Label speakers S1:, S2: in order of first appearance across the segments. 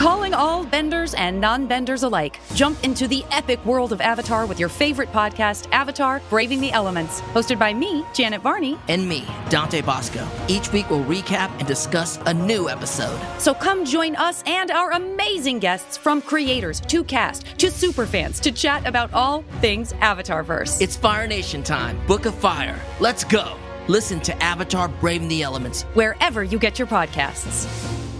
S1: Calling all benders and non-benders alike. Jump into the epic world of Avatar with your favorite podcast, Avatar: Braving the Elements. Hosted by me, Janet Varney.
S2: And me, Dante Bosco. Each week we'll recap and discuss a new episode.
S1: So come join us and our amazing guests, from creators to cast to superfans, to chat about all things Avatarverse.
S2: It's Fire Nation time. Book of Fire. Let's go. Listen to Avatar: Braving the Elements
S1: wherever you get your podcasts.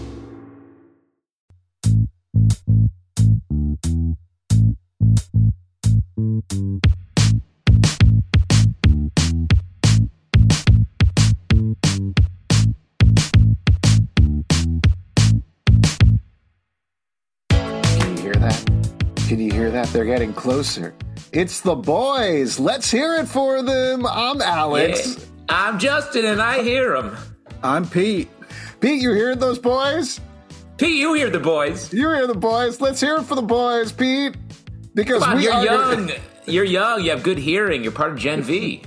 S3: Can you hear that? They're getting closer. It's the boys. Let's hear it for them. I'm Alex.
S4: Yeah, I'm Justin, and I hear them.
S3: I'm Pete. Pete, you hearing those boys?
S4: Pete, you hear the boys.
S3: You hear the boys. Let's hear it for the boys, Pete. Because
S4: Come on, you're young. You're young. You have good hearing. You're part of Gen V.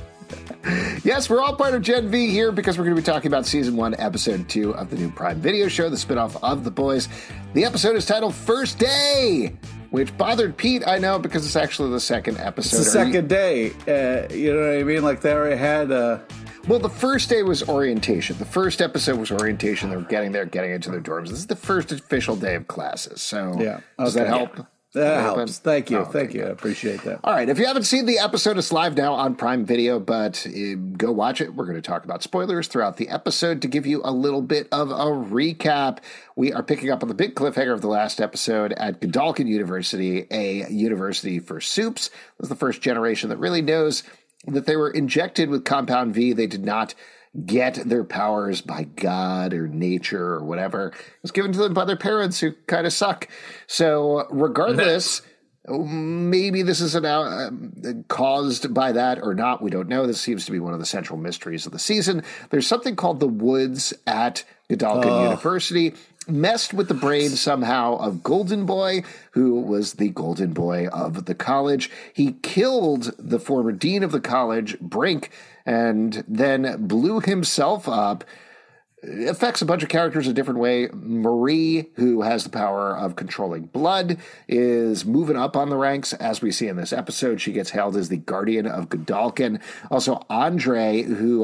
S3: Yes, we're all part of Gen V here because we're going to be talking about Season 1, Episode 2 of the new Prime Video show, the spinoff of The Boys. The episode is titled First Day, which bothered Pete, I know, because it's actually the second episode.
S5: It's the second day. You know what I mean? Like, they already had...
S3: Well, the first day was orientation. The first episode was orientation. They were getting into their dorms. This is the first official day of classes. So
S5: yeah.
S3: Does that help?
S5: Yeah. That helps. Thank you. Thank you. I appreciate that.
S3: All right. If you haven't seen the episode, it's live now on Prime Video, but go watch it. We're going to talk about spoilers throughout the episode to give you a little bit of a recap. We are picking up on the big cliffhanger of the last episode at Godalkin University, a university for soups. This is the first generation that really knows that they were injected with Compound V. They did not get their powers by God or nature or whatever. It was given to them by their parents, who kind of suck. So regardless, maybe this is caused by that or not. We don't know. This seems to be one of the central mysteries of the season. There's something called the Woods at Godalkin University. Messed with the brain somehow of Golden Boy, who was the Golden Boy of the college. He killed the former dean of the college, Brink, and then blew himself up. It affects a bunch of characters a different way. Marie, who has the power of controlling blood, is moving up on the ranks, as we see in this episode. She gets hailed as the guardian of Godalkin. Also, Andre, who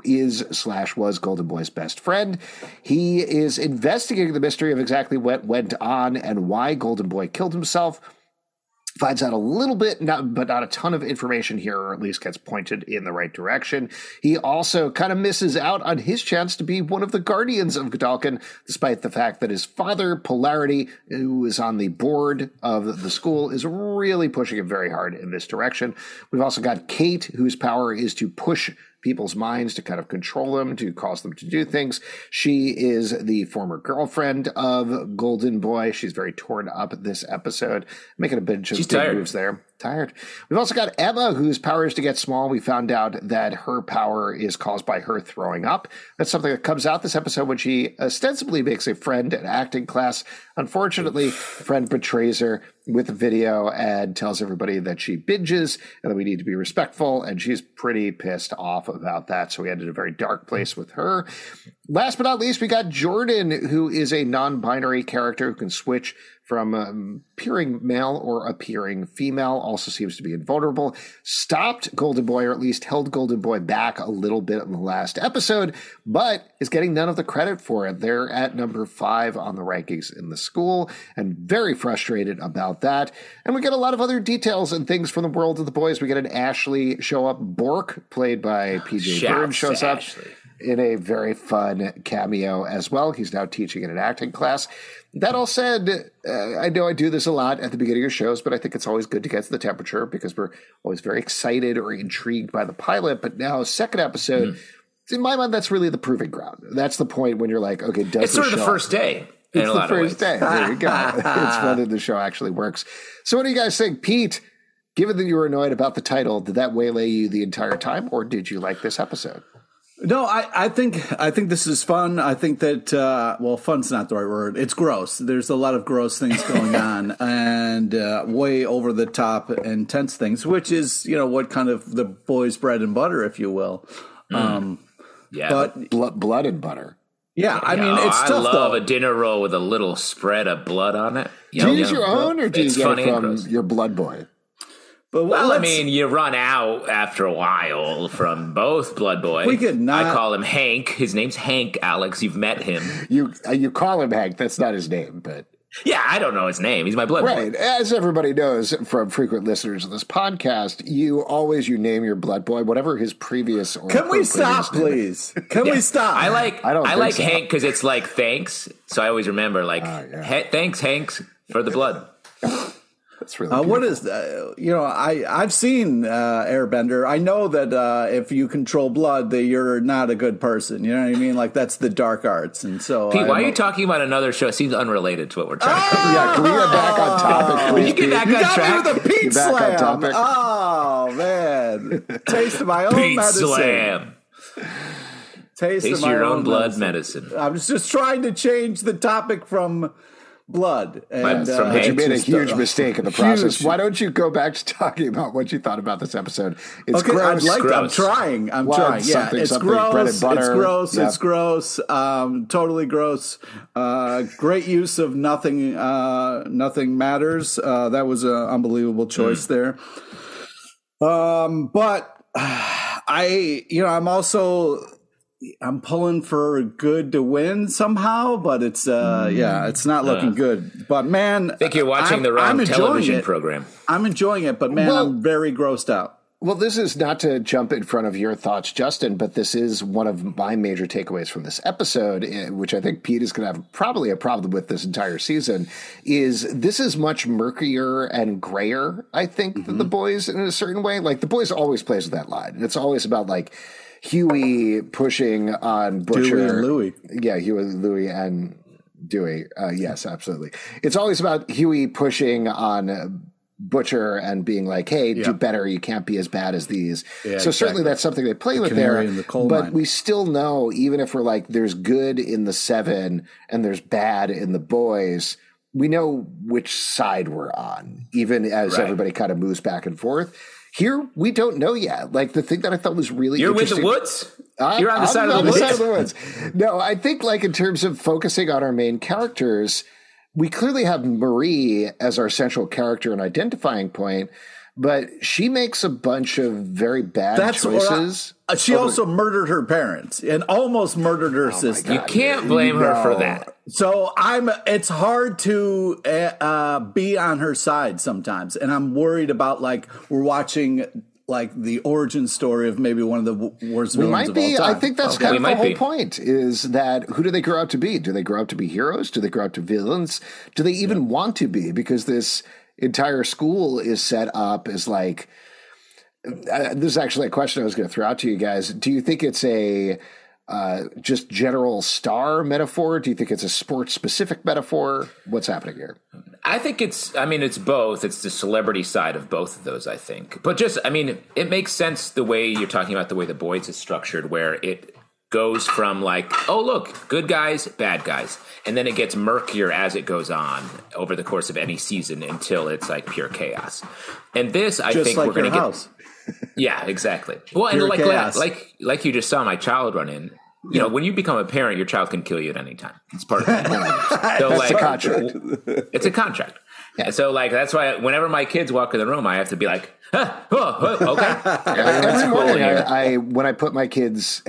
S3: was Golden Boy's best friend. He is investigating the mystery of exactly what went on and why Golden Boy killed himself. Finds out a little bit, but not a ton of information here, or at least gets pointed in the right direction. He also kind of misses out on his chance to be one of the guardians of Godalkin, despite the fact that his father, Polarity, who is on the board of the school, is really pushing him very hard in this direction. We've also got Kate, whose power is to push people's minds, to kind of control them, to cause them to do things. She is the former girlfriend of Golden Boy. She's very torn up this episode, making a bunch of big moves there. Tired. We've also got Emma, whose power is to get small. We found out that her power is caused by her throwing up. That's something that comes out this episode when she ostensibly makes a friend at acting class. Unfortunately, friend betrays her with a video and tells everybody that she binges and that we need to be respectful, and she's pretty pissed off about that. So we ended a very dark place with her. Last but not least, we got Jordan, who is a non-binary character who can switch from appearing male or appearing female, also seems to be invulnerable. Stopped Golden Boy, or at least held Golden Boy back a little bit in the last episode, but is getting none of the credit for it. They're at number 5 on the rankings in the school, and very frustrated about that. And we get a lot of other details and things from the world of the boys. We get an Ashley show up. Bork, played by PJ Byrne, shows up in a very fun cameo as well. He's now teaching in an acting class. That all said, I know I do this a lot at the beginning of shows, but I think it's always good to get to the temperature because we're always very excited or intrigued by the pilot. But now, second episode, in my mind, that's really the proving ground. That's the point when you're like, okay, does
S4: it's sort of the first day.
S3: It's the first day. There you go. It's whether the show actually works. So what do you guys think? Pete, given that you were annoyed about the title, did that waylay you the entire time, or did you like this episode?
S5: No, I think this is fun. I think that fun's not the right word. It's gross. There's a lot of gross things going on, and way over the top, intense things, which is what kind of the boys' bread and butter, if you will.
S3: But blood and butter.
S5: Yeah, I mean, it's tough,
S4: I love
S5: though.
S4: a dinner roll with a little spread of blood on it.
S3: Do you use your own, or do you
S4: It's
S3: get
S4: funny
S3: it
S4: and
S3: from
S4: gross.
S3: your blood boy?
S5: But
S4: Well, I
S5: let's-
S4: mean, you run out after a while from both Blood Boy.
S5: We could not-
S4: I call him Hank. His name's Hank, Alex. You've met him.
S3: You call him Hank. That's not his name, but
S4: Yeah, I don't know his name. He's my Blood
S3: right.
S4: Boy.
S3: As everybody knows from frequent listeners of this podcast, you name your blood boy, whatever his previous or
S5: Can we
S3: her
S5: stop,
S3: previous name.
S5: please? Can we stop?
S4: I like
S3: I don't think so.
S4: Hank because it's like thanks. So I always remember thanks, Hanks, for the blood.
S3: That's really
S5: What
S3: beautiful.
S5: is I've seen Airbender. I know that if you control blood, that you're not a good person. You know what I mean? Like that's the dark arts, and so.
S4: Pete, why are you talking about another show? It seems unrelated to what we're trying to do.
S3: Yeah, can we get back on topic, please?
S4: you get back
S5: You
S4: on
S5: got
S4: track?
S5: me with a Pete
S3: Get back on
S5: Slam.
S3: topic.
S5: Oh man, taste of my own
S4: Pete
S5: medicine.
S4: Slam.
S5: Taste of
S4: Taste
S5: my
S4: your own blood
S5: medicine.
S4: medicine.
S5: I was just trying to change the topic from blood, and
S4: from
S3: But you
S4: Hank.
S3: made a
S5: just,
S3: huge mistake in the process.
S5: huge.
S3: Why don't you go back to talking about what you thought about this episode? It's
S5: Okay,
S3: gross.
S5: I'm
S4: gross.
S5: trying. I'm
S3: Blood,
S5: trying. Yeah,
S3: something,
S5: it's
S3: something,
S5: gross.
S3: bread and butter.
S5: It's gross.
S3: Yeah.
S5: It's gross. Totally gross. Great use of nothing. Nothing matters. That was an unbelievable choice there. But I'm pulling for good to win somehow, but it's it's not looking good. But man,
S4: I think you're watching the wrong television program.
S5: I'm enjoying it, but man,
S3: Well-
S5: I'm very grossed out.
S3: Well, this is not to jump in front of your thoughts, Justin, but this is one of my major takeaways from this episode, which I think Pete is going to have probably a problem with this entire season, is this is much murkier and grayer, I think, than The Boys in a certain way. Like, The Boys always plays with that line. And it's always about, like, Huey pushing on Butcher.
S5: Dewey and Louie.
S3: Yeah, Huey, Louie, and Dewey. Yes, absolutely. It's always about Huey pushing on Butcher and being like, hey, do better. You can't be as bad as these.
S5: Yeah,
S3: so certainly
S5: exactly.
S3: that's something they play with
S5: canary
S3: there.
S5: in the coal
S3: But
S5: mine.
S3: we still know, even if we're like, there's good in the Seven and there's bad in the Boys, we know which side we're on, even as
S4: Right.
S3: everybody kind of moves back and forth. Here, we don't know yet. Like, the thing that I thought was really
S4: You're with the
S3: interesting.
S4: woods? You're on the side
S3: I'm
S4: of the woods?
S3: side of the woods. No, I think like in terms of focusing on our main characters, we clearly have Marie as our central character and identifying point, but she makes a bunch of very bad choices.
S5: She also murdered her parents and almost murdered her sister.
S4: You can't blame her for
S3: No.
S4: that.
S5: So it's hard to be on her side sometimes, and I'm worried about like we're watching like the origin story of maybe one of the worst
S3: We
S5: villains
S3: might
S5: of
S3: be.
S5: all time.
S3: I think that's
S4: Okay.
S3: kind
S4: We
S3: of the
S4: might
S3: whole
S4: be.
S3: point is that who do they grow up to be? Do they grow up to be heroes? Do they grow up to villains? Do they even want to be? Because this entire school is set up as like, this is actually a question I was going to throw out to you guys. Do you think it's a just general star metaphor? Do you think it's a sports specific metaphor? What's happening here?
S4: I think it's both. It's the celebrity side of both of those, I think. But it makes sense the way you're talking about the way The Boys is structured, where it goes from like, oh, look, good guys, bad guys. And then it gets murkier as it goes on over the course of any season until it's like pure chaos. And this, I
S5: just
S4: think
S5: like
S4: we're going
S5: your
S4: to get.
S5: house.
S4: Yeah, exactly. Well, and
S5: Pure
S4: like
S5: chaos.
S4: like you just saw my child run in. You know, when you become a parent, your child can kill you at any time. It's part of it. So,
S3: That's a contract.
S4: It's a contract. And so, like, that's why whenever my kids walk in the room, I have to be like, okay.
S3: Every
S4: cool
S3: morning,
S4: here.
S3: when I put my kids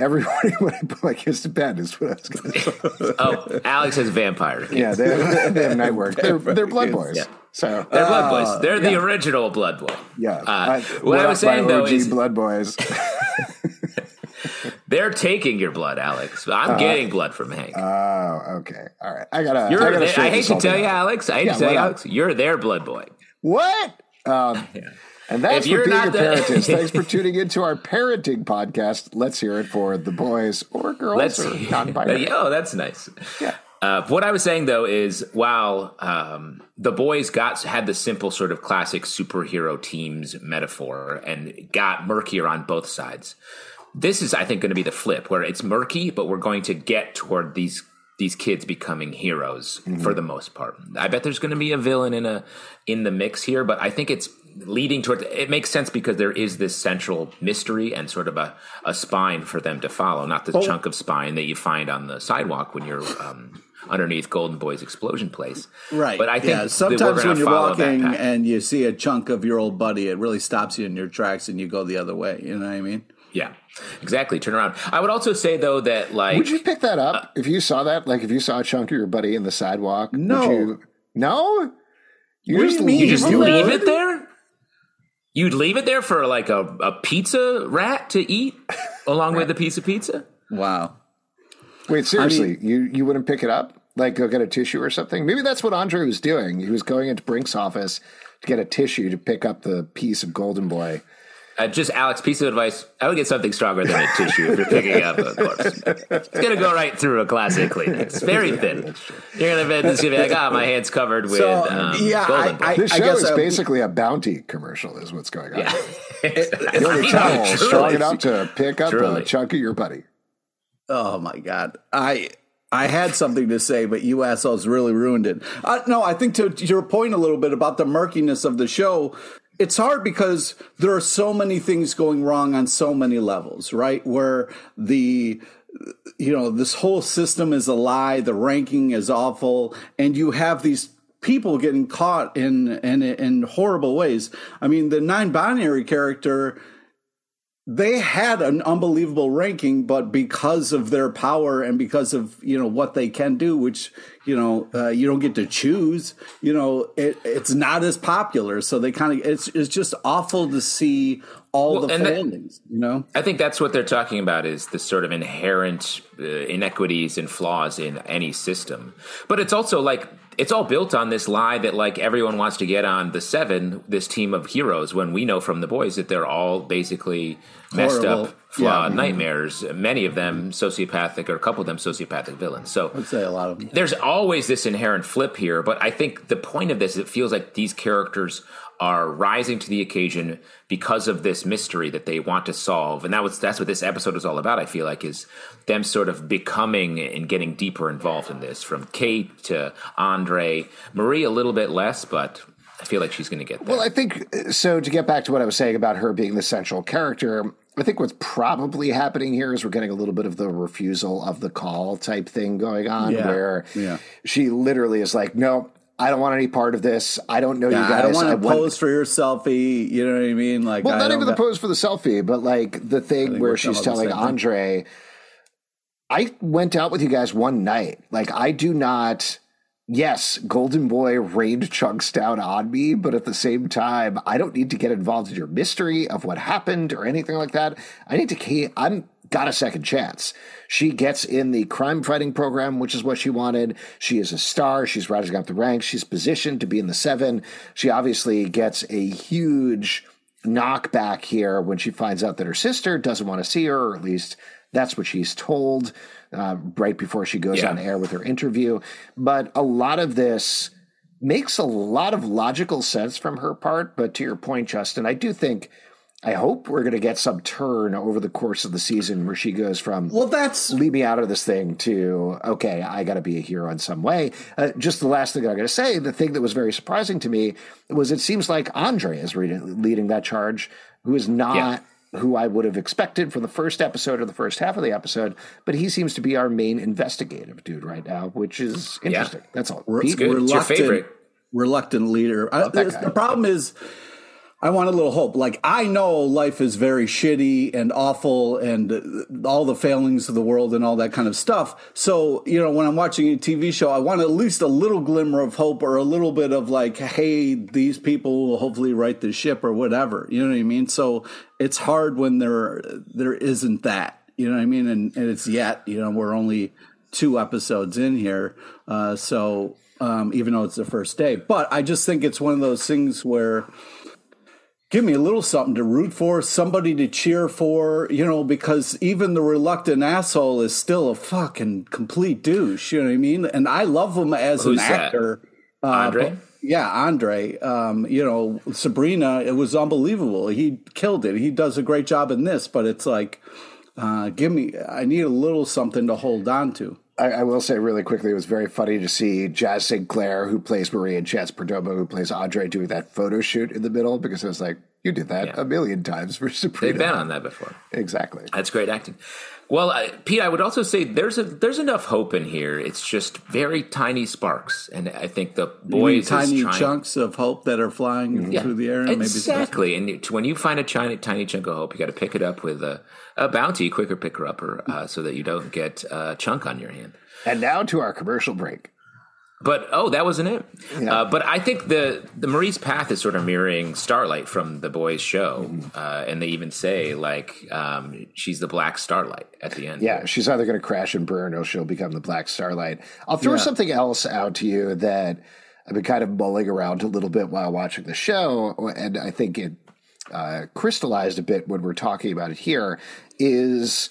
S3: to bed is what I was going to say.
S4: Oh, Alex has vampire kids.
S3: Yeah, they have night work. They're blood boys.
S4: Yeah.
S3: So
S4: They're blood boys. They're the original blood boy.
S3: yeah.
S4: What I was saying, though,
S3: OG
S4: is
S3: blood boys.
S4: they're taking your blood, Alex. I'm getting blood from Hank.
S3: Oh, okay. All right. I gotta.
S4: I hate to tell you, Alex. You're their blood boy.
S3: What? And that's
S4: If you're
S3: what being a
S4: not the-
S3: parent is. Thanks for tuning into our parenting podcast. Let's hear it for the boys or girls or non-binary.
S4: Oh, that's nice.
S3: Yeah.
S4: What I was saying, though, is while The Boys had the simple sort of classic superhero teams metaphor and got murkier on both sides, this is, I think, going to be the flip, where it's murky, but we're going to get toward these these kids becoming heroes for the most part. I bet there's going to be a villain in the mix here, but I think it's leading toward it makes sense because there is this central mystery and sort of a spine for them to follow, not the chunk of spine that you find on the sidewalk when you're underneath Golden Boy's explosion place.
S5: Right.
S4: But I think
S5: sometimes when you're walking and you see a chunk of your old buddy, it really stops you in your tracks and you go the other way. You know what I mean?
S4: Yeah, exactly. Turn around. I would also say, though, that like...
S3: Would you pick that up if you saw that? Like if you saw a chunk of your buddy in the sidewalk?
S5: No.
S3: No?
S4: You just leave it there? You'd leave it there for like a pizza rat to eat along with a piece of pizza?
S5: Wow.
S3: Wait, seriously, you wouldn't pick it up? Like go get a tissue or something? Maybe that's what Andre was doing. He was going into Brink's office to get a tissue to pick up the piece of Golden Boy.
S4: Just Alex, piece of advice. I would get something stronger than a tissue if you're picking up a corpse. It's going to go right through a classic Kleenex. It's very thin. You're going to be like, my hand's covered with Golden Boy.
S3: This show is basically a Bounty commercial is what's going on.
S4: Yeah.
S3: It's towel strong enough to pick up a chunk of your buddy.
S5: Oh, my God. I had something to say, but you assholes really ruined it. No, I think to your point a little bit about the murkiness of the show, it's hard because there are so many things going wrong on so many levels, right? Where this whole system is a lie, the ranking is awful, and you have these people getting caught in horrible ways. I mean, the non-binary character, they had an unbelievable ranking, but because of their power and because of, what they can do, which, you don't get to choose, it's not as popular. So they kind of, it's just awful to see all the failings,
S4: I think that's what they're talking about is the sort of inherent inequities and flaws in any system. But it's also like, it's all built on this lie that like everyone wants to get on the Seven, this team of heroes, when we know from The Boys that they're all basically messed up, flawed nightmares, many of them sociopathic or a couple of them sociopathic villains. So
S5: I'd say a lot of them.
S4: There's always this inherent flip here, but I think the point of this, it feels like these characters are rising to the occasion because of this mystery that they want to solve. And that's what this episode is all about, I feel like, is them sort of becoming and getting deeper involved in this, from Kate to Andre. Marie a little bit less, but I feel like she's going to get there.
S3: Well, I think, so to get back to what I was saying about her being the central character, I think what's probably happening here is we're getting a little bit of the refusal of the call type thing going on, where she literally is like, no, I don't want any part of this. I don't know you guys.
S5: I don't want to pose for your selfie. You know what I mean? Like,
S3: well, not even the pose for the selfie, but like the thing where she's telling Andre, I went out with you guys one night. Like, I do not. Yes, Golden Boy rained chunks down on me, but at the same time, I don't need to get involved in your mystery of what happened or anything like that. I'm got a second chance. She gets in the crime fighting program, which is what she wanted. She is a star. She's rising up the ranks. She's positioned to be in the Seven. She obviously gets a huge knockback here when she finds out that her sister doesn't want to see her, or at least that's what she's told right before she goes on air with her interview. But a lot of this makes a lot of logical sense from her part. But to your point, Justin, I hope we're going to get some turn over the course of the season where she goes from, leave me out of this thing to, okay, I got to be a hero in some way. Just the last thing I'm going to say, the thing that was very surprising to me was it seems like Andre is leading that charge, who is not who I would have expected from the first episode or the first half of the episode, but he seems to be our main investigative dude right now, which is interesting. That's all.
S4: It's good. It's your favorite.
S5: Reluctant leader. The problem is, I want a little hope. Like, I know life is very shitty and awful and all the failings of the world and all that kind of stuff. So, when I'm watching a TV show, I want at least a little glimmer of hope or a little bit of like, hey, these people will hopefully right the ship or whatever. You know what I mean? So it's hard when there isn't that. You know what I mean? And it's we're only 2 episodes in here. So even though it's the first day. But I just think it's one of those things where, give me a little something to root for, somebody to cheer for, because even the reluctant asshole is still a fucking complete douche. You know what I mean? And I love him as an actor.
S4: Andre?
S5: Andre. Sabrina, it was unbelievable. He killed it. He does a great job in this, but it's like, I need a little something to hold on to.
S3: I will say really quickly, it was very funny to see Jazz Sinclair, who plays Marie, and Chance Perdomo, who plays Audrey, doing that photo shoot in the middle, because I was like, you did that a million times for Sabrina.
S4: They've been on that before.
S3: Exactly.
S4: That's great acting. Well, Pete, I would also say there's enough hope in here. It's just very tiny sparks, and I think the boys
S5: tiny chunks of hope that are flying through the air.
S4: Exactly, and when you find a tiny chunk of hope, you got to pick it up with a bounty, quicker picker upper, so that you don't get a chunk on your hand.
S3: And now to our commercial break.
S4: But that wasn't it. Yeah. But I think the Marie's path is sort of mirroring Starlight from the boys' show, and they even say she's the Black Starlight at the end.
S3: Yeah, she's either going to crash and burn or she'll become the Black Starlight. I'll throw something else out to you that I've been kind of mulling around a little bit while watching the show, and I think it crystallized a bit when we're talking about it here. Is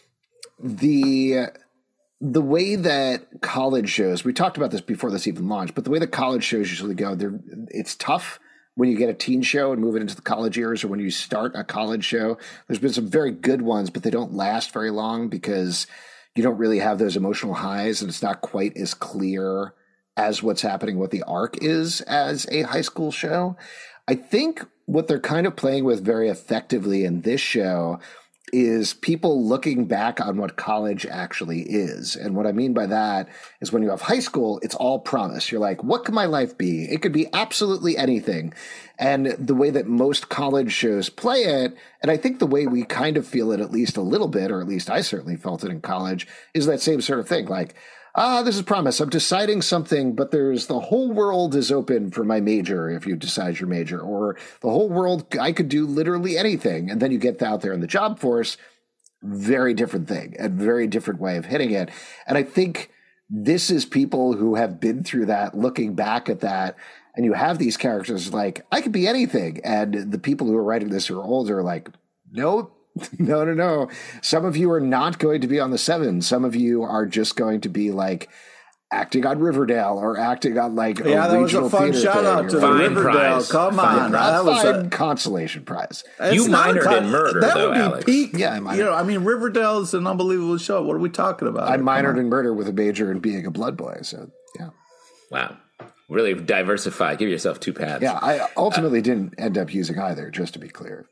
S3: the way that college shows, we talked about this before this even launched, but the way that college shows usually go, it's tough when you get a teen show and move it into the college years, or when you start a college show. There's been some very good ones, but they don't last very long because you don't really have those emotional highs, and it's not quite as clear as what's happening, what the arc is as a high school show. I think what they're kind of playing with very effectively in this show is people looking back on what college actually is. And what I mean by that is when you have high school, it's all promise. You're like, what could my life be? It could be absolutely anything. And the way that most college shows play it, and I think the way we kind of feel it at least a little bit, or at least I certainly felt it in college, is that same sort of thing. Like, this is promise. I'm deciding something, but the whole world is open for my major if you decide your major, or the whole world, I could do literally anything. And then you get out there in the job force, very different thing, a very different way of hitting it. And I think this is people who have been through that, looking back at that, and you have these characters like, I could be anything. And the people who are writing this who are older are like, nope. No. Some of you are not going to be on the 7. Some of you are just going to be like acting on Riverdale or acting on like a
S5: that was a fun shout out to the Riverdale.
S4: Prize.
S5: Come on,
S3: that was a consolation prize.
S4: You minored in murder,
S5: that
S4: though,
S5: would be
S4: Alex.
S5: Peak.
S3: Yeah,
S5: I mean, Riverdale is an unbelievable show. What are we talking about?
S3: I minored in murder with a major in being a blood boy. So yeah.
S4: Wow. Really diversify. Give yourself 2 paths.
S3: Yeah, I ultimately didn't end up using either, just to be clear.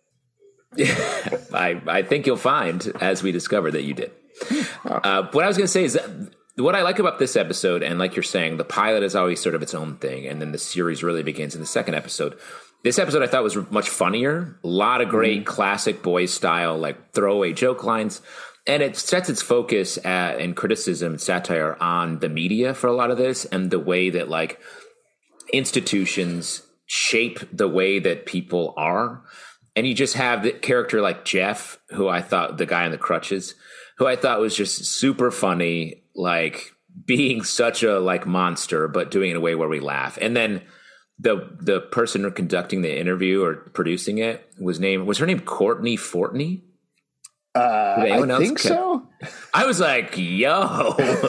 S4: I think you'll find, as we discover, that you did. What I was going to say is that what I like about this episode, and like you're saying, the pilot is always sort of its own thing, and then the series really begins in the second episode. This episode I thought was much funnier. A lot of great classic boys style, like throwaway joke lines. And it sets its focus and criticism and satire on the media for a lot of this, and the way that like institutions shape the way that people are. And you just have the character like Jeff, who I thought, the guy on the crutches, who I thought was just super funny, like being such a like monster, but doing it in a way where we laugh. And then the person conducting the interview or producing it was her name Courtney Fortney?
S3: I think so.
S4: I was like, yo,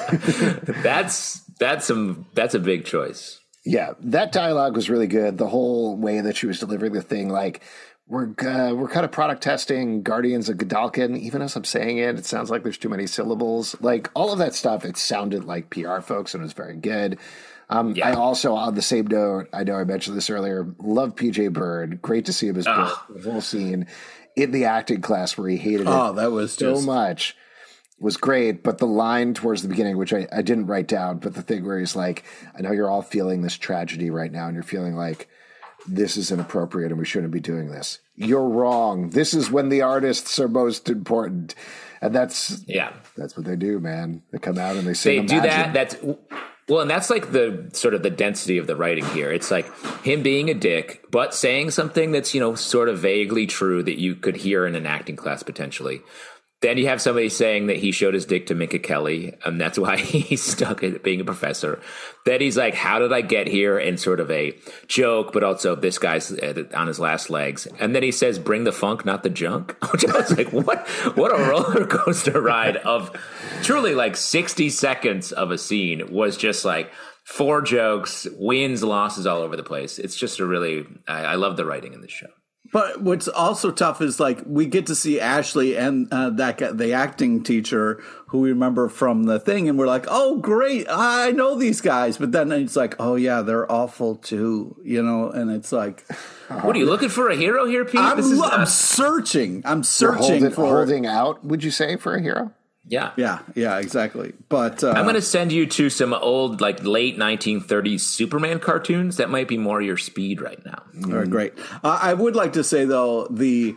S4: that's a big choice.
S3: Yeah, that dialogue was really good. The whole way that she was delivering the thing, like, we're kind of product testing Guardians of Godalkin. Even as I'm saying it, it sounds like there's too many syllables. Like, all of that stuff, it sounded like PR folks, and it was very good. I also, on the same note, I know I mentioned this earlier, love PJ Bird. Great to see him as the whole scene in the acting class where he hated it
S5: that was
S3: so much. Was great, but the line towards the beginning, which I didn't write down, but the thing where he's like, I know you're all feeling this tragedy right now, and you're feeling like this is inappropriate and we shouldn't be doing this. You're wrong. This is when the artists are most important. And that's what they do, man. They come out and they sing.
S4: They do that. And that's like the sort of the density of the writing here. It's like him being a dick, but saying something that's, sort of vaguely true that you could hear in an acting class potentially. Then you have somebody saying that he showed his dick to Minka Kelly, and that's why he's stuck at being a professor. Then he's like, how did I get here? And sort of a joke, but also this guy's on his last legs. And then he says, bring the funk, not the junk. Which I was like, what a roller coaster ride of truly like 60 seconds of a scene was just like 4 jokes, wins, losses all over the place. It's just I love the writing in this show.
S5: But what's also tough is like we get to see Ashley and that guy, the acting teacher who we remember from the thing, and we're like, oh great, I know these guys. But then it's like, oh yeah, they're awful too, you know. And it's like,
S4: what are you looking for a hero here, Pete?
S5: I'm searching. I'm searching for
S3: holding out. Would you say for a hero?
S4: Yeah,
S5: exactly. But
S4: I'm going to send you to some old, like late 1930s Superman cartoons. That might be more your speed right now.
S5: All right, great. I would like to say though the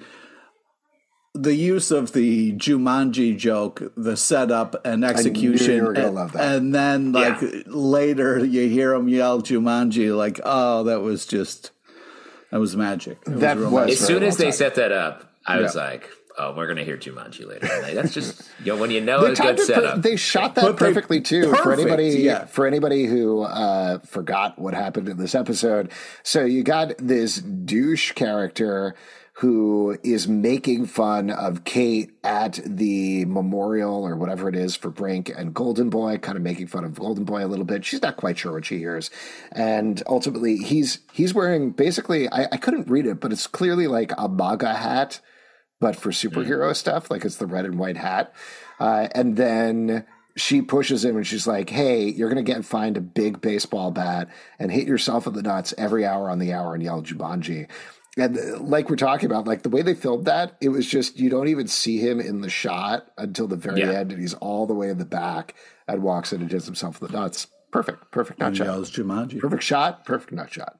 S5: use of the Jumanji joke, the setup and execution,
S3: you were gonna love that.
S5: And then later you hear him yell Jumanji, like, oh, that was magic.
S4: As soon as they set that up, I was like, oh, we're going to hear Jumanji later tonight. That's just, when you know it's a good setup.
S3: They shot that perfectly too. For anybody who forgot what happened in this episode. So you got this douche character who is making fun of Kate at the memorial or whatever it is for Brink and Golden Boy, kind of making fun of Golden Boy a little bit. She's not quite sure what she hears. And ultimately he's wearing basically, I couldn't read it, but it's clearly like a MAGA hat, but for superhero stuff, like it's the red and white hat. And then she pushes him and she's like, hey, you're going to find a big baseball bat and hit yourself in the nuts every hour on the hour and yell Jumanji. And like we're talking about, like the way they filmed that, it was just, you don't even see him in the shot until the very end. And he's all the way in the back and walks in and hits himself in the nuts. Perfect nut shot.
S5: Yells Jumanji.
S3: Perfect shot, perfect nut shot.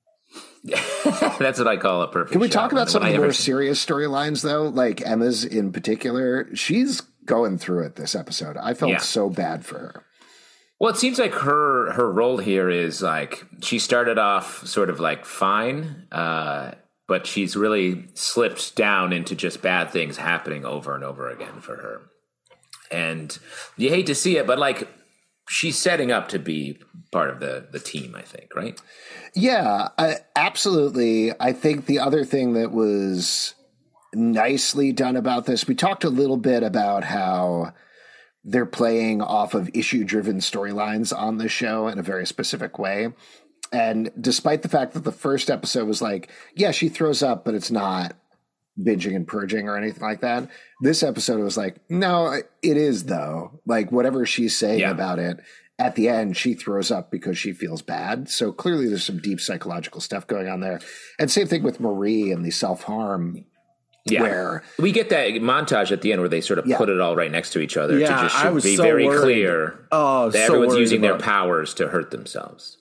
S4: That's what I call a perfect shot.
S3: Can we talk about some of the more serious storylines, though? Like Emma's in particular. She's going through it this episode. I felt so bad for her.
S4: Well, it seems like her role here is like she started off sort of like fine, but she's really slipped down into just bad things happening over and over again for her. And you hate to see it, but like she's setting up to be part of the team, I think, right?
S3: Yeah, absolutely. I think the other thing that was nicely done about this, we talked a little bit about how they're playing off of issue-driven storylines on this show in a very specific way. And despite the fact that the first episode was like, yeah, she throws up, but it's not binging and purging or anything like that. This episode was like, no, it is though. Like whatever she's saying about it, at the end, she throws up because she feels bad. So clearly there's some deep psychological stuff going on there. And same thing with Marie and the self-harm.
S4: Yeah,
S3: where
S4: we get that montage at the end where they sort of put it all right next to each other to just be
S5: so
S4: very
S5: worried.
S4: Clear that everyone's using their powers to hurt themselves.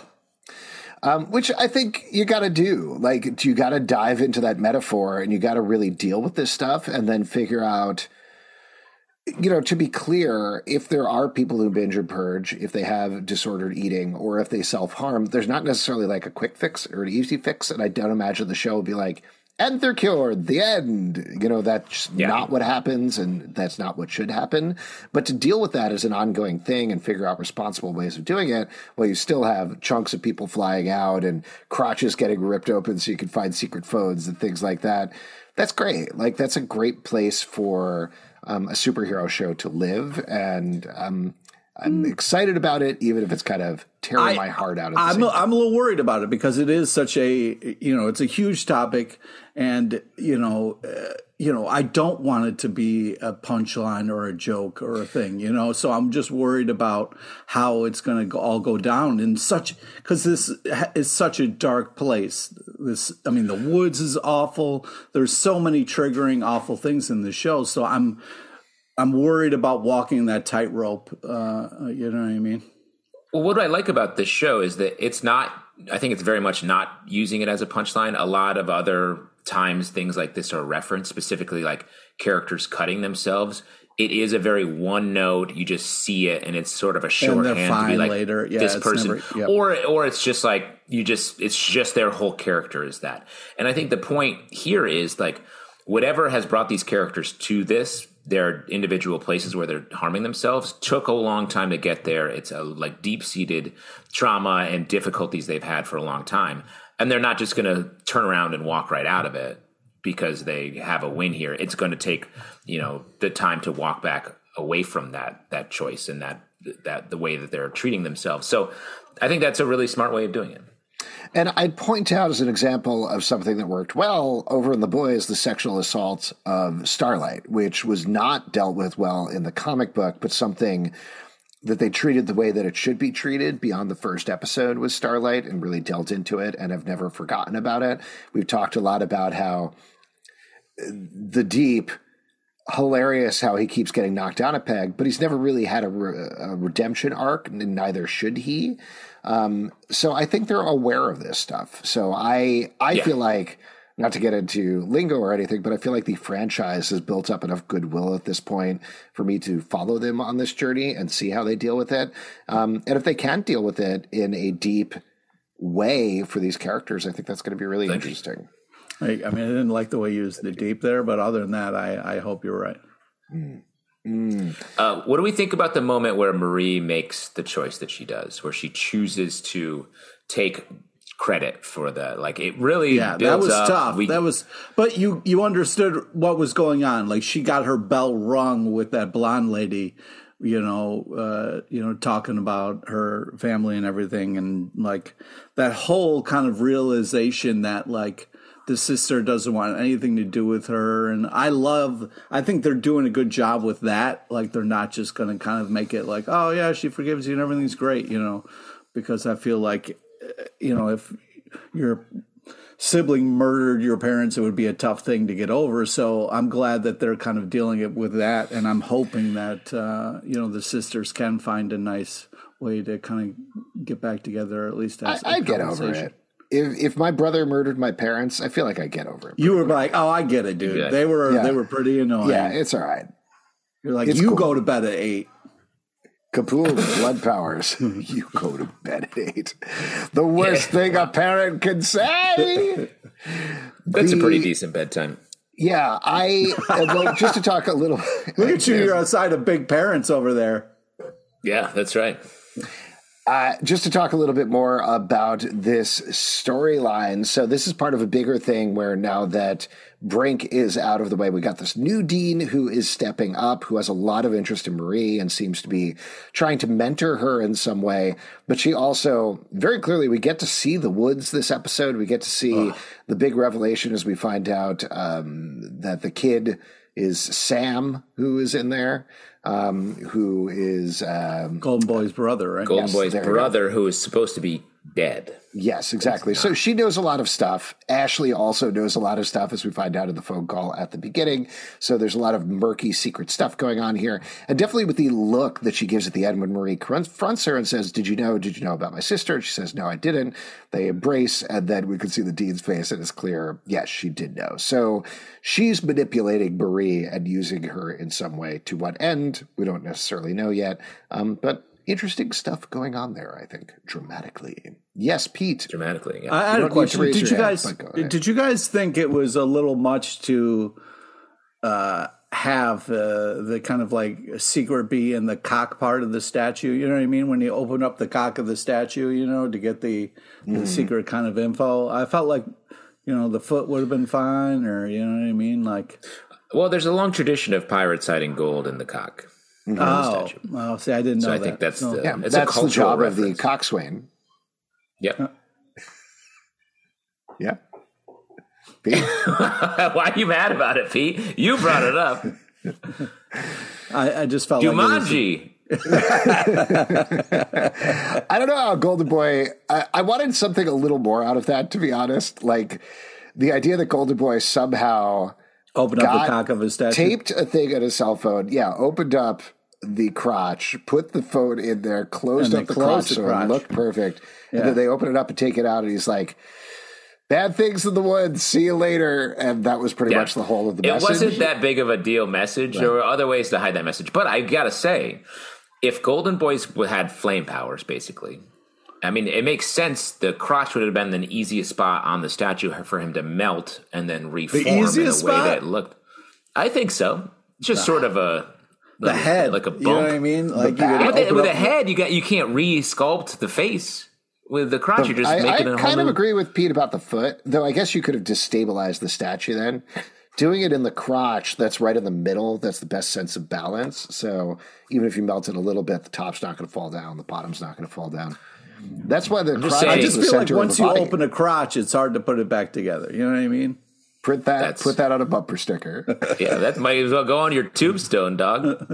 S3: Which I think you got to do. Like, you got to dive into that metaphor and you got to really deal with this stuff and then figure out, you know, to be clear, if there are people who binge or purge, if they have disordered eating or if they self-harm, there's not necessarily like a quick fix or an easy fix. And I don't imagine the show will be like, and they're cured, the end. You know, that's not what happens, and that's not what should happen. But to deal with that as an ongoing thing and figure out responsible ways of doing it, well, you still have chunks of people flying out and crotches getting ripped open so you can find secret phones and things like that. That's great. Like, that's a great place for a superhero show to live, and I'm excited about it, even if it's kind of tearing my heart out. I'm
S5: a little worried about it because it is such a, it's a huge topic, and I don't want it to be a punchline or a joke or a thing, So I'm just worried about how it's going to all go down because this is such a dark place. The woods is awful. There's so many triggering awful things in the show, so I'm worried about walking that tightrope. You know what I mean?
S4: Well, what I like about this show is that it's not, I think it's very much not using it as a punchline. A lot of other times things like this are referenced, specifically like characters cutting themselves. It is a very one note. You just see it, and it's sort of a shorthand to be like
S5: later. Yeah,
S4: this person, or it's just like it's just their whole character is that. And I think the point here is like whatever has brought these characters to their individual places where they're harming themselves took a long time to get there. It's a like deep-seated trauma and difficulties they've had for a long time. And they're not just going to turn around and walk right out of it because they have a win here. It's going to take, the time to walk back away from that choice and that the way that they're treating themselves. So I think that's a really smart way of doing it.
S3: And I'd point out as an example of something that worked well over in The Boys, the sexual assault of Starlight, which was not dealt with well in the comic book, but something that they treated the way that it should be treated beyond the first episode with Starlight and really delved into it and have never forgotten about it. We've talked a lot about how the Deep, hilarious how he keeps getting knocked down a peg, but he's never really had a redemption arc, and neither should he. So I think they're aware of this stuff. So I feel like, not to get into lingo or anything, but I feel like the franchise has built up enough goodwill at this point for me to follow them on this journey and see how they deal with it. And if they can't deal with it in a deep way for these characters, I think that's going to be really interesting.
S5: I mean, I didn't like the way you used the Deep there, but other than that, I hope you're right.
S4: What do we think about the moment where Marie makes the choice that she does, where she chooses to take credit for that? Like, it really
S5: that was
S4: up.
S5: Tough. But you understood what was going on. Like, she got her bell rung with that blonde lady, talking about her family and everything, and like that whole kind of realization that like the sister doesn't want anything to do with her. And I think they're doing a good job with that. Like, they're not just going to kind of make it like, oh yeah, she forgives you and everything's great, because I feel like, if your sibling murdered your parents, it would be a tough thing to get over. So I'm glad that they're kind of dealing it with that. And I'm hoping that, the sisters can find a nice way to kind of get back together, at least as
S3: I'd get over it. If my brother murdered my parents, I feel like I get over it.
S5: You were like, oh, I get it, dude. Yeah. They were pretty annoying.
S3: Yeah, it's all right.
S5: You're like, it's cool. Go to bed at 8.
S3: Kapoor, blood powers. You go to bed at 8. The worst thing a parent can say.
S4: That's a pretty decent bedtime.
S3: Yeah, just to talk a little.
S5: Look at you, you're outside of big parents over there.
S4: Yeah, that's right.
S3: Just to talk a little bit more about this storyline. So this is part of a bigger thing where now that Brink is out of the way, we got this new dean who is stepping up, who has a lot of interest in Marie and seems to be trying to mentor her in some way. But she also, very clearly, we get to see the woods this episode. We get to see the big revelation as we find out that the kid is Sam, who is in there. Who is
S5: Golden Boy's brother, right?
S4: Golden Boy's brother, who is supposed to be dead.
S3: Yes, exactly. So she knows a lot of stuff. Ashley also knows a lot of stuff, as we find out in the phone call at the beginning. So there's a lot of murky secret stuff going on here. And definitely with the look that she gives at the end when Marie confronts her and says, did you know about my sister? And she says, no, I didn't. They embrace, and then we can see the dean's face, and it's clear, yes, she did know. So she's manipulating Marie and using her in some way. To what end, we don't necessarily know yet. But interesting stuff going on there, I think, dramatically. Yes, Pete.
S4: Dramatically, yeah.
S5: I had a question. Did you guys think it was a little much to have the kind of like secret be in the cock part of the statue? You know what I mean? When you open up the cock of the statue, to get the secret kind of info. I felt like, the foot would have been fine, or you know what I mean? Like,
S4: well, there's a long tradition of pirates hiding gold in the cock.
S5: Oh, well, see, I didn't know that.
S4: I think that's
S3: that's the job of the coxswain.
S4: Yep.
S3: Yeah. Pete?
S4: Why are you mad about it, Pete? You brought it up.
S5: I just felt
S4: Jumanji.
S3: I don't know how Golden Boy. I wanted something a little more out of that, to be honest. Like the idea that Golden Boy somehow
S5: opened up the cock of his statue,
S3: taped a thing on his cell phone. Yeah, opened up the crotch, put the phone in there, closed up the crotch so it looked perfect. Yeah. And then they open it up and take it out, and he's like, bad things in the woods, see you later. And that was pretty much the whole of the message.
S4: It wasn't that big of a deal message. Right. There were other ways to hide that message. But I got to say, if Golden Boys had flame powers, basically, I mean, it makes sense. The crotch would have been the easiest spot on the statue for him to melt and then reform in a way that looked. I think so. It's just sort of
S5: the head,
S4: like a bump.
S5: You know what I mean? Like
S4: with a head, you can't re-sculpt the face. With the crotch, you're just making it.
S3: I kind of agree with Pete about the foot, though. I guess you could have destabilized the statue then. Doing it in the crotch, that's right in the middle. That's the best sense of balance. So even if you melt it a little bit, the top's not going to fall down, the bottom's not going to fall down. That's why the crotch
S4: saying-
S5: I
S3: is
S5: just
S3: the
S5: feel like
S3: center of
S5: once
S3: the
S5: you
S3: body.
S5: open a crotch, it's hard to put it back together. You know what I mean?
S3: Put that on a bumper sticker.
S4: Yeah, that might as well go on your tombstone, dog.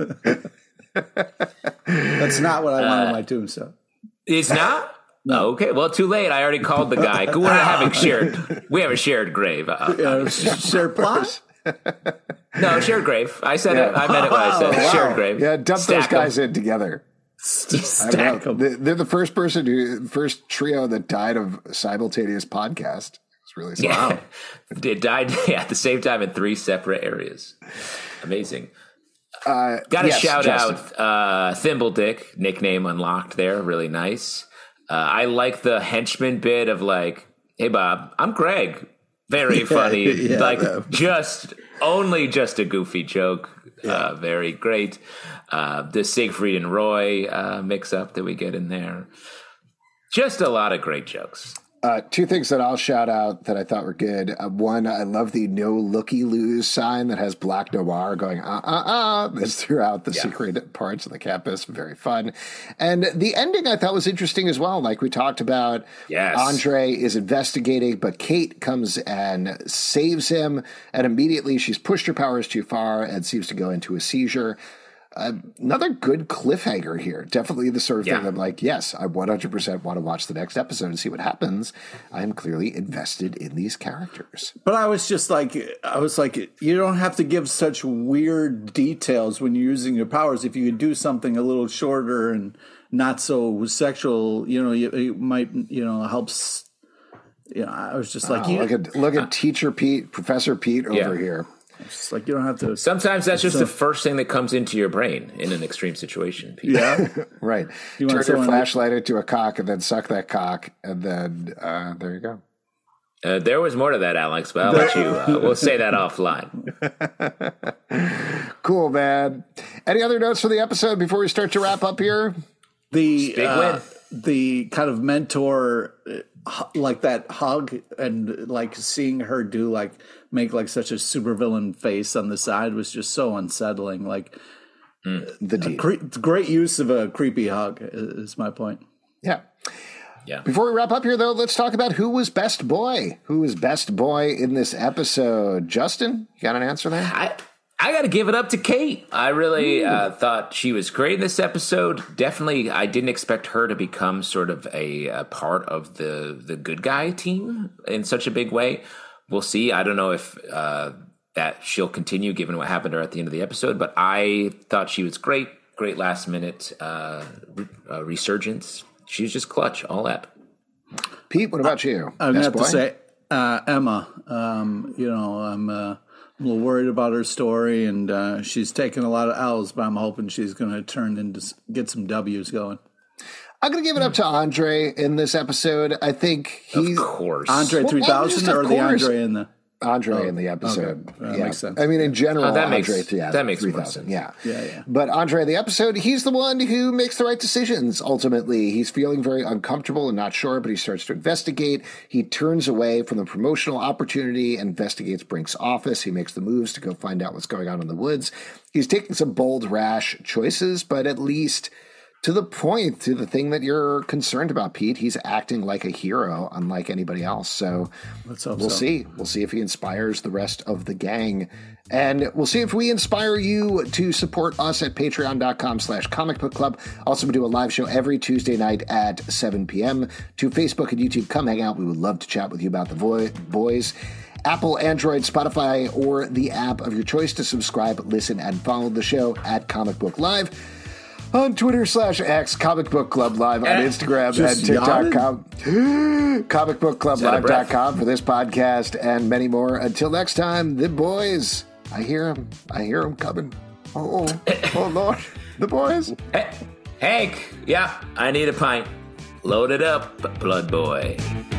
S5: That's not what I want on my tombstone.
S4: It's not? No. Okay, well, too late. I already called the guy. We have a shared grave.
S5: Shared plot?
S4: No, shared grave. I said it. I meant it when I said it. Shared grave.
S3: Yeah, dump
S4: Stack
S3: those guys
S4: 'em.
S3: in together.
S5: Stack them.
S3: They're the first trio that died of simultaneous podcast. It's really sad.
S4: Wow. It died at the same time in 3 separate areas. Amazing. Got to
S3: yes,
S4: shout
S3: Justin.
S4: out Thimble Dick, nickname unlocked there. Really nice. I like the henchman bit of like, hey, Bob, I'm Greg. Very funny.
S5: yeah,
S4: just a goofy joke. Very great. The Siegfried and Roy mix up that we get in there. Just a lot of great jokes.
S3: 2 things that I'll shout out that I thought were good. One, I love the no looky lose sign that has Black Noir going, that's throughout the secret parts of the campus. Very fun. And the ending I thought was interesting as well. Like we talked about,
S4: Yes.
S3: Andre is investigating, but Kate comes and saves him. And immediately she's pushed her powers too far and seems to go into a seizure. Another good cliffhanger here. Definitely the sort of thing I'm like, yes, I 100% want to watch the next episode and see what happens. I'm clearly invested in these characters.
S5: But I was like, you don't have to give such weird details when you're using your powers. If you could do something a little shorter and not so sexual, it might, helps. I was just like,
S3: look at Teacher Pete, Professor Pete over here.
S5: It's like you don't have to.
S4: Sometimes that's just the first thing that comes into your brain in an extreme situation. Pete.
S5: Yeah,
S3: Right.
S5: You
S3: Turn
S5: want
S3: your
S5: someone
S3: flashlight into a cock and then suck that cock. And then there you go.
S4: There was more to that, Alex, but I'll let you. We'll say that offline.
S3: Cool, man. Any other notes for the episode before we start to wrap up here?
S5: the
S4: Big win.
S5: the kind of mentor, like that hug, and like seeing her make like such a supervillain face on the side was just so unsettling. Like
S3: The deed.
S5: great use of a creepy hug is my point.
S3: Yeah.
S4: Yeah.
S3: Before we wrap up here, though, let's talk about who was best boy. Who was best boy in this episode? Justin, you got an answer there?
S4: I got to give it up to Kate. I really thought she was great in this episode. Definitely, I didn't expect her to become sort of a part of the good guy team in such a big way. We'll see. I don't know if that she'll continue given what happened to her at the end of the episode, but I thought she was great. Great last minute resurgence. She was just clutch, all up.
S3: Pete, what about you?
S5: I'm going to
S3: Best
S5: have
S3: boy?
S5: to say Emma. I'm a little worried about her story, and she's taken a lot of L's, but I'm hoping she's going to turn into get some W's going.
S3: I'm going to give it up to Andre in this episode. I think
S4: Of course.
S5: Andre
S3: Well,
S5: 3000
S3: just of
S5: or the
S3: course.
S5: Andre in the...
S3: Andre in the episode.
S5: okay. That
S3: Yeah.
S5: makes sense.
S3: I mean, in general,
S4: that makes-
S3: Andre
S4: that makes more
S3: 3000.
S4: sense.
S3: Yeah.
S5: Yeah.
S3: But Andre in the episode, he's the one who makes the right decisions, ultimately. He's feeling very uncomfortable and not sure, but he starts to investigate. He turns away from the promotional opportunity, investigates Brink's office. He makes the moves to go find out what's going on in the woods. He's taking some bold, rash choices, but at least to the point, to the thing that you're concerned about, Pete, he's acting like a hero, unlike anybody else. So
S5: Let's hope
S3: we'll
S5: so.
S3: see. We'll see if he inspires the rest of the gang. And we'll see if we inspire you to support us at patreon.com/comic book club. Also, we do a live show every Tuesday night at 7 p.m. To Facebook and YouTube, come hang out. We would love to chat with you about the boys. Apple, Android, Spotify, or the app of your choice to subscribe, listen, and follow the show at Comic Book Live. On Twitter /X, Comic Book Club Live, on Instagram and
S5: Just
S3: TikTok,
S5: yawning?
S3: comicbookclublive.com for this podcast and many more. Until next time, the boys. I hear them coming. Oh Lord, the boys.
S4: Hank, yeah, I need a pint. Load it up, blood boy.